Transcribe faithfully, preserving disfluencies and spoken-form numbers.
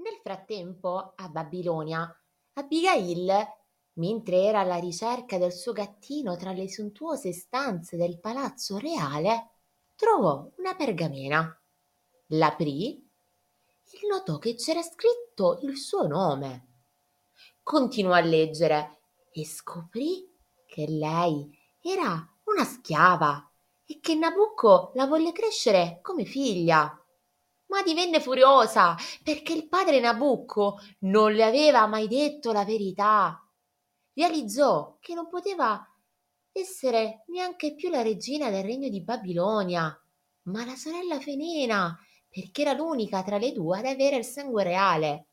Nel frattempo, a Babilonia, Abigail, mentre era alla ricerca del suo gattino tra le sontuose stanze del palazzo reale, trovò una pergamena. L'aprì e notò che c'era scritto il suo nome. Continuò a leggere e scoprì che lei era una schiava e che Nabucco la volle crescere come figlia. Ma divenne furiosa perché il padre Nabucco non le aveva mai detto la verità. Realizzò che non poteva essere neanche più la regina del regno di Babilonia, ma la sorella Fenena, perché era l'unica tra le due ad avere il sangue reale.